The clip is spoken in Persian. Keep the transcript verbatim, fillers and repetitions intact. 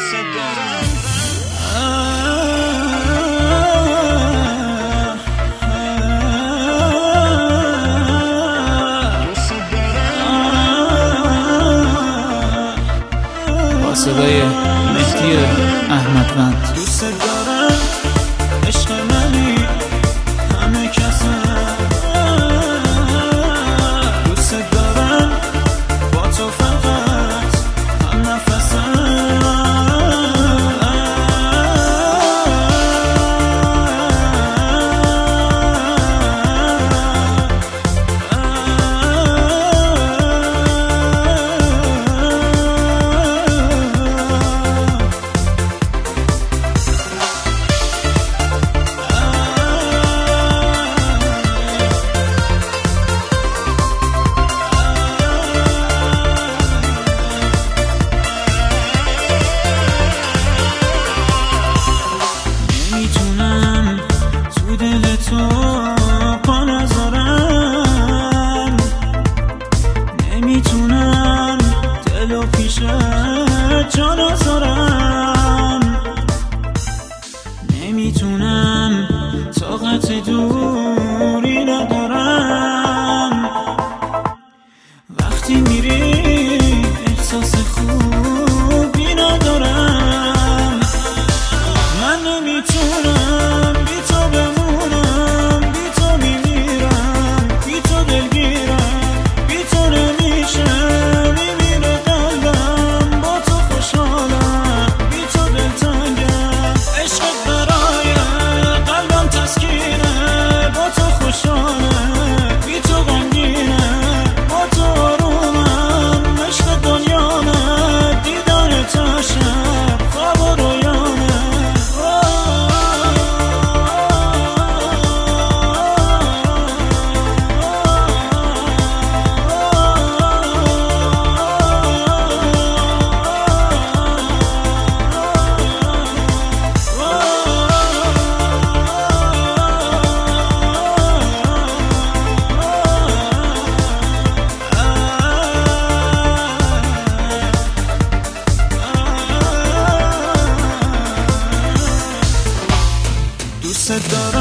با صدای مهدی احمدوند. دوست دارم عشق منی همه کسم، دوست دارم با تو فقط هم نفسم. تو پا نذارم، نمیتونم دلو پیشت جا نذارم، نمیتونم طاقت دوری ندارم. وقتی میری احساس خوبی ندارم، من نمیتونم بی تو بمونم، بی تو میمیرم، بی تو دلگیرم، بی تو نمیشه میمیره قلبم، با تو خوشحالم، بی تو دلتنگم، عشقت برای قلبم تسکینه، با تو خوشحالم، بی تو غمگینه، با تو آرومم، عشق دنیامه، دیدن تا شب خواب و رویامه. دوست دارم